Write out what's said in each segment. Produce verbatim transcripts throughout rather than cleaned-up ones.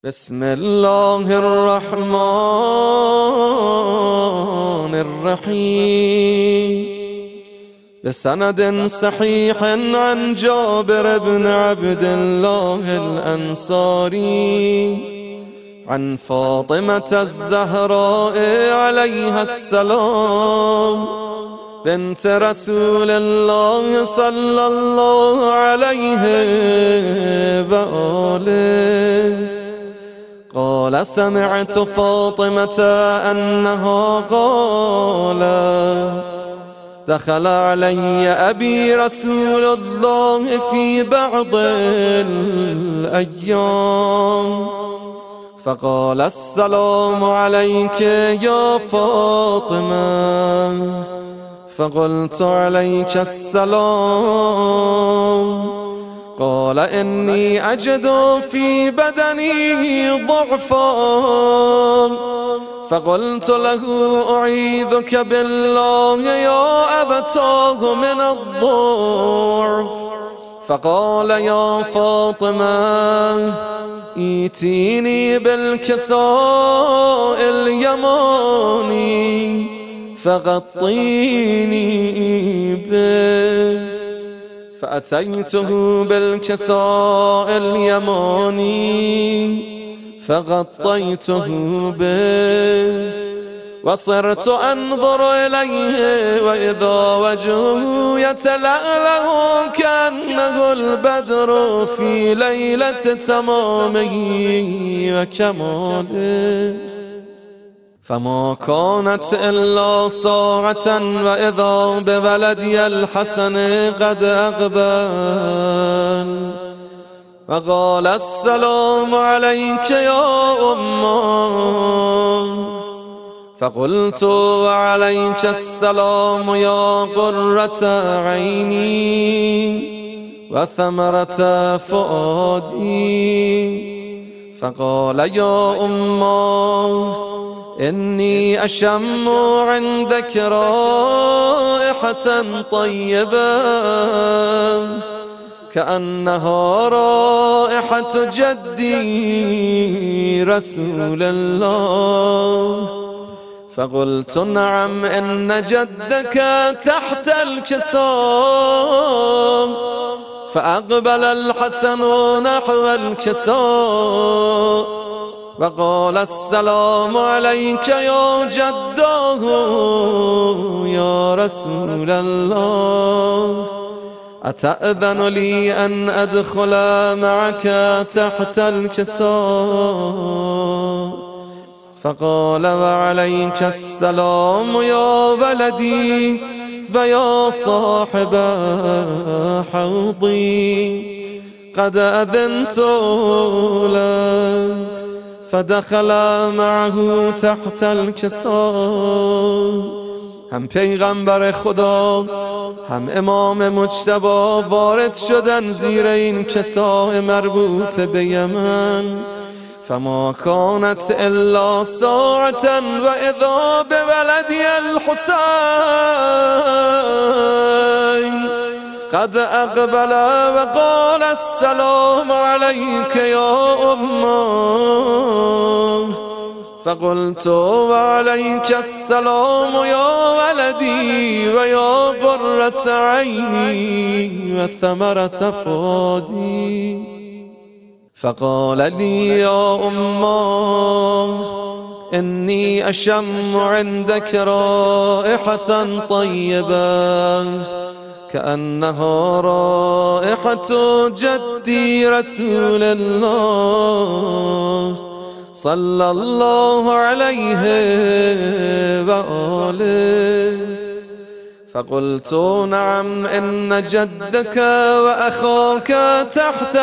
بسم الله الرحمن الرحيم بسند صحيح عن جابر بن عبد الله الأنصاري عن فاطمة الزهراء عليها السلام بنت رسول الله صلى الله عليه وآله قال سمعت فاطمة أنها قالت دخل علي أبي رسول الله في بعض الأيام فقال السلام عليك يا فاطمة فقلت عليك السلام قال إني أجد في بدني ضعفا فقلت له أعيذك بالله يا أبتاه من الضعف فقال يا فاطمة ائتيني بالكساء اليماني فغطيني به فأتيته بالكساء اليماني فغطيته به وصرت أنظر إليه وإذا وجهه يتلألأ كأنه البدر في ليلة تمامه وكماله فما كانت إلا ساعة وإذا بولدي الحسن قد أقبل وقال السلام عليك يا أمه فقلت وعليك السلام يا قرة عيني وثمرة فؤادي فقال يا أمه إني أشم عندك رائحة طيبة كأنها رائحة جدي رسول الله فقلت نعم إن جدك تحت الكساء فأقبل الحسن نحو الكساء وقال السلام عليك يا جداه يا رسول الله أتأذن لي أن أدخل معك تحت الكساء فقال وعليك السلام يا ولدي فيا صاحب حوضي قد أذنت لك فدخل معه تحت الكساء هم پیغمبر خدا هم امام مجتبی وارد شدن زیر این کساء مربوط به یمن فما كانت إلا ساعة وإذا بولدي الحسين قد أقبل وقال السلام عليك يا أمه فقلت وعليك السلام يا ولدي ويا قرة عيني وثمرة فؤادي فقال لي يا أمه إني أشم عندك رائحة طيبة كأنها رائحة جدي رسول الله صلى الله عليه وآله فقلت نعم إن جدك وأخاك تحت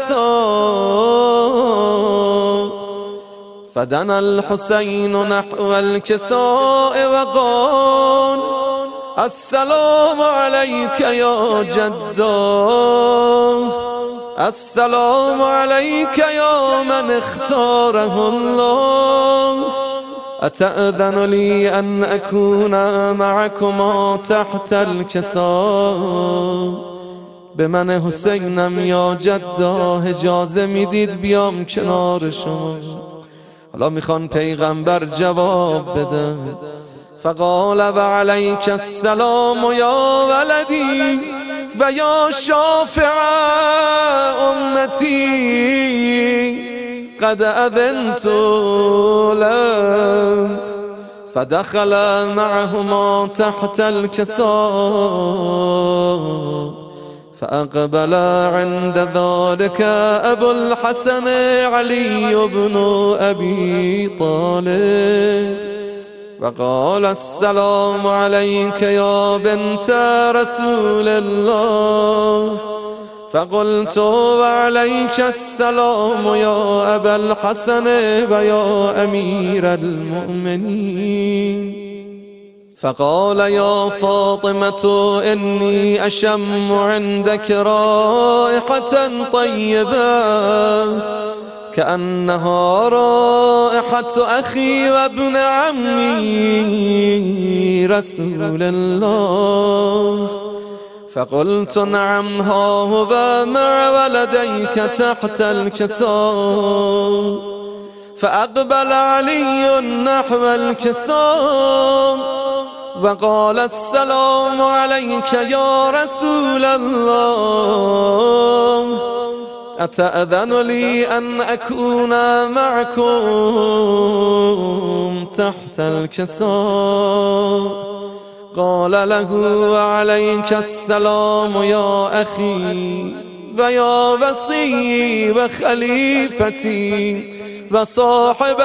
الكساء فدنا الحسين نحو الكساء وقال السلام عليك يا جداه السلام عليك يا من اختاره الله أتأذن لي أن أكون معكما تحت الكساء به من حسینم یا جدا اجازه میدید بیام کنار شما. حالا میخوان پیغمبر جواب بده. فقال و علیک السلام یا ولدی و یا شافع امتی قد اذنت لك. فدخل معهما تحت الكساء فأقبل عند ذلك أبو الحسن علي بن أبي طالب وقال السلام عليك يا بنت رسول الله. فقلت وعليك السلام يا أبا الحسن ويا أمير المؤمنين. فقال يا فاطمة إني أشم عندك رائحة طيبة كأنها رائحة أخي وابن عمي رسول الله. فقلت نعم ها هو مع ولديك تحت الكساء. فأقبل علي نحو الكساء وقال السلام عليك يا رسول الله أتأذن لي أن أكون معكم تحت الكساء؟ قال له وعليك السلام يا أخي ويا وصي وخليفتي وصاحب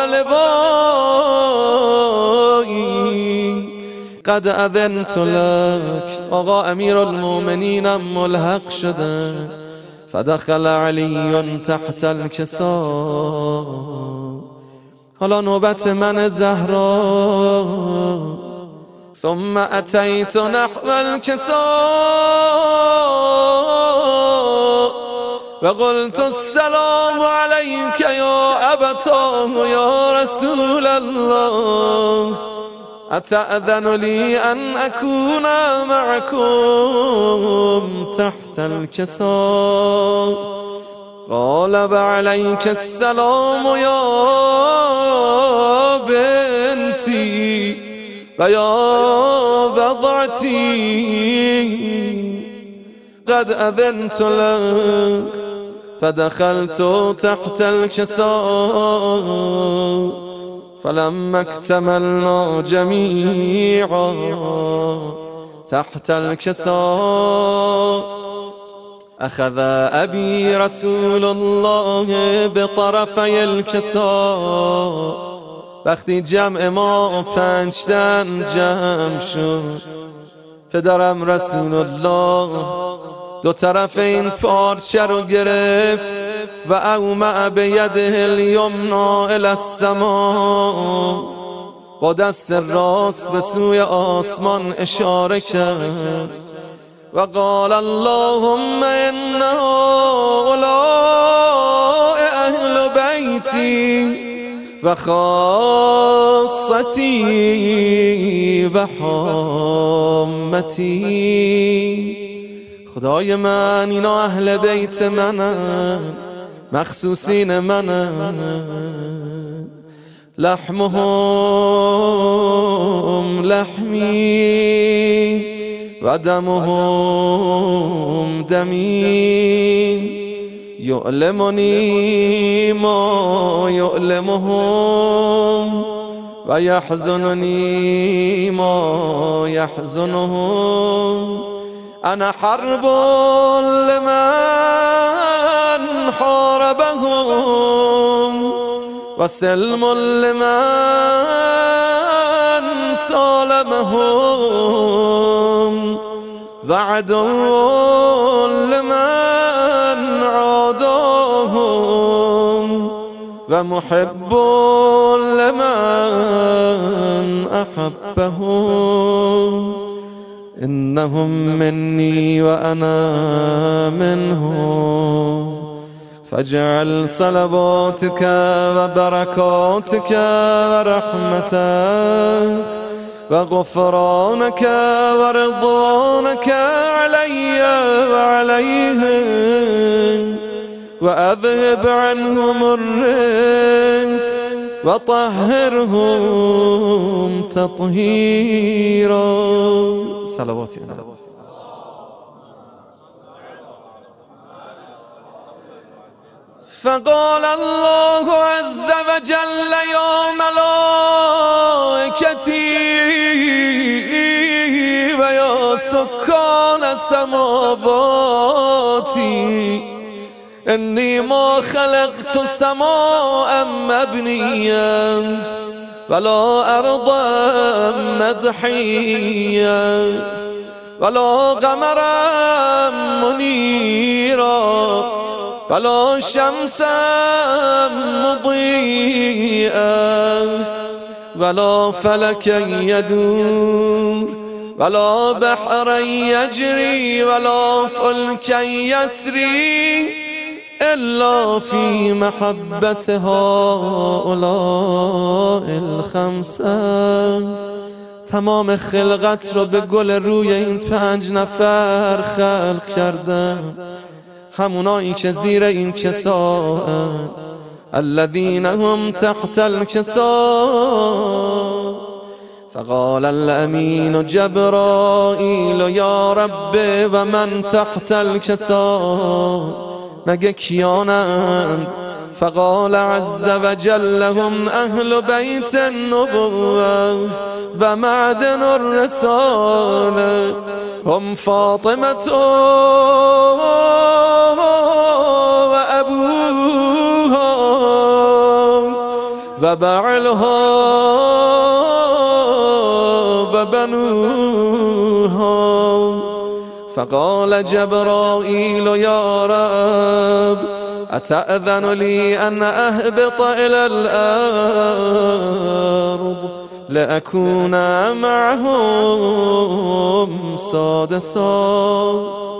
لوائي قد اذنت لك. آقا امیر المؤمنین ملحق شده. فدخل علی تحت الكساء. حالا نوبت من زهرا. ثم اتیت نحو الكساء وقلت السلام عليك يا أبتاه يا رسول الله أتأذن لي أن أكون معكم تحت الكساء؟ قال وعليك السلام يا بنتي ويا بضعتي قد أذنت لك. فدخلت تحت الكساء فلما اكتملنا جميعا تحت الكساء أخذ أبي رسول الله بطرفي الكساء. وقتی جمع ما پنجتن جمع شد پدرم رسول الله دو طرف این پارچه رو گرفت و اومع به یده الیمنا الی السما. با دست راست به سوی آسمان اشاره کرد و قال اللهم ان هؤلاء اهل بیتی و خاصتی و حامتی. خدای من اینا اهل بیت منن، مخصوصین منن. لحمهم لحمی و دمهم دمی یعلمنی ما یعلمهم و یحزننی ما یحزنهم. انا حرب لمن حاربهم و سلم لمن سالمهم و عدو لمن عاداهم و محب لمن احبهم. إنهم مني وأنا منهم فاجعل صلواتك وبركاتك ورحمتك وغفرانك ورضوانك علي وعليهم وأذهب عنهم الرجس وطهرهم تطهيرا. صلوات الله. فقال الله عز وجل يا ملائكتي ويا سكان سماواتي إني ما خلقت سماء مبنيا ولا أرضا مدحيا ولا قمرا منيرا ولا شمسا مضيئا ولا فلكا يدور ولا بحرا يجري ولا فلكا يسري إلا في محبة هؤلاء الخمسة. تمام خلقت رو به گل روی این پنج نفر خلق کردم، همونایی که زیر این کساء، الذين هم تحت الكساء. فقال الأمين جبرائيل يا رب ومن تحت الكساء، مگه کیانند؟ فقال عز وجل هم أهل بيت النبوة ومعدن الرسالة، هم فاطمة وأبوها وبعلها وبنوها. فقال جبرائيل يا رب أتأذن لي أن أهبط إلى الأرض لأكون معهم سادسا؟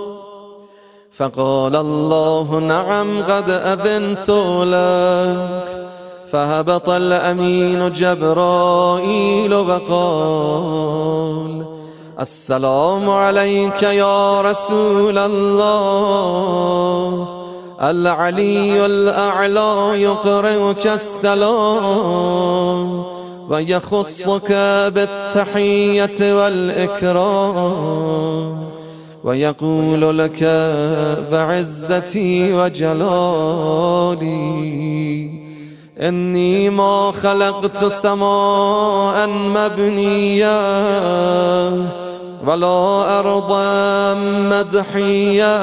فقال الله نعم قد أذنت لك. فهبط الأمين جبرائيل وقال السلام عليك يا رسول الله، العلي الأعلى يقرئك السلام ويخصك بالتحية والإكرام ويقول لك بعزتي وجلالي إني ما خلقت سماء مبنيا ولا أرضا مدحيا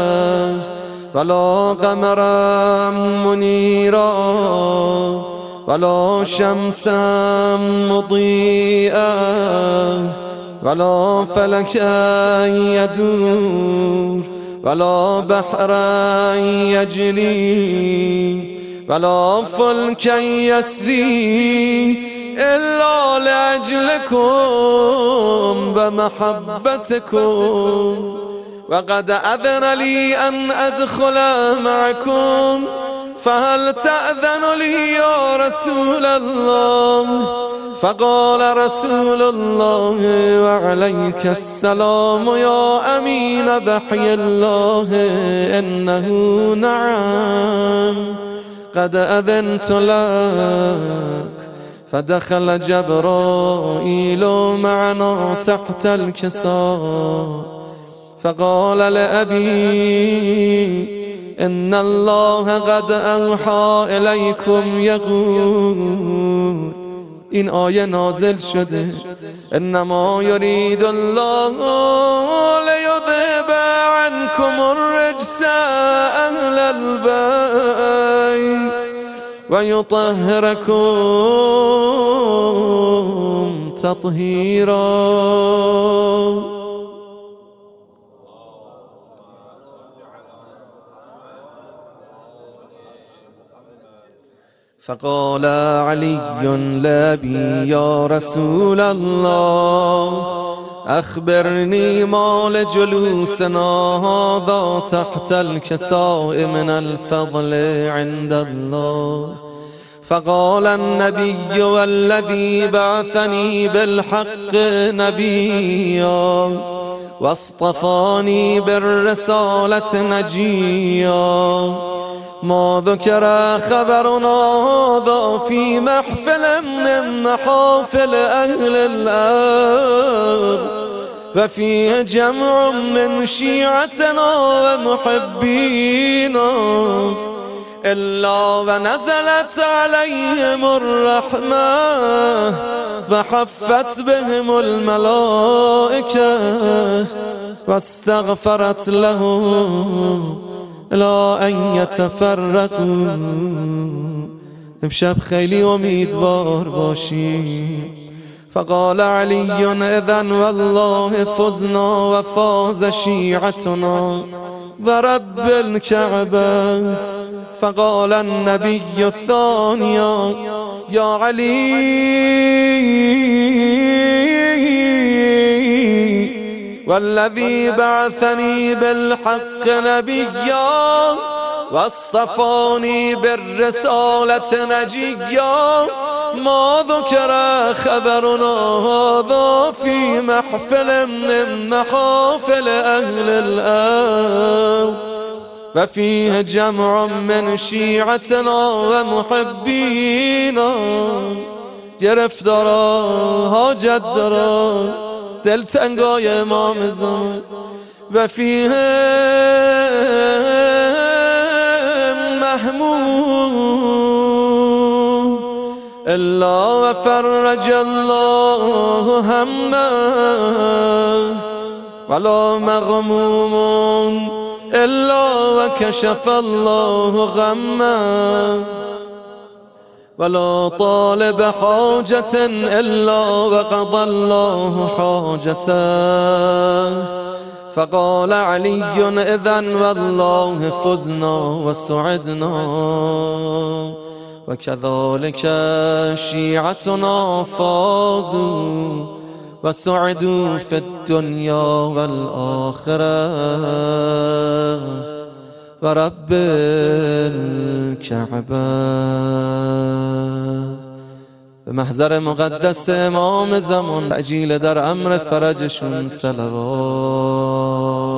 ولا قمرا منيرا ولا شمسا مضيئا ولا فلكا يدور ولا بحرا يجري ولا فلكا يسري إلا لأجلكم ومحبتكم. وقد أذن لي أن أدخل معكم، فهل تأذن لي يا رسول الله؟ فقال رسول الله وعليك السلام يا أمين بحي الله إنه نعم قد أذنت لك. فدخل جبرائيل معنا تحت الكساء فقال لأبي إن الله قد أوحى إليكم يقول، این آیه نازل شده انما يريد الله ليذهب عنكم الرجس أهل البيت ويطهركم تطهيرا. فقال علي لأبي يا رسول الله أخبرني ما لجلوسنا هذا تحت الكساء من الفضل عند الله. فقال النبي والذي بعثني بالحق نبيا واصطفاني بالرسالة نجيا ما ذكر خبرنا هذا في محفل من محافل أهل الأرض وفيه جمع من شيعتنا ومحبينا إلا ونزلت عليهم الرحمة فحفت بهم الملائكة واستغفرت لهم لا أن يتفرقوا. امشب خیلی امیدوار باشی. فقال علي إذن والله فزنا وفاز شيعتنا ورب الكعبة. فقال النبي الثانية يا علي والذي بعثني بالحق نبيا واصطفاني بالرسالة نجيا ما ذكر خبرنا هذا في محفل من محافل أهل الأرض وفيه جمع من شيعتنا ومحبينا. گرفتارا حاجت دارا دلتنگای امام زمان و فیه محمود الا و فرج الله همه ولا مغموم الا و کشف الله غمه ولا طالب حاجة إلا وقضى الله حاجته. فقال علي إذن والله فزنا وسعدنا وكذلك شيعتنا فازوا وسعدوا في الدنيا والآخرة ورب الكعبة. به محضر مقدس امام زمان عجیل در امر فرجشون صلوات.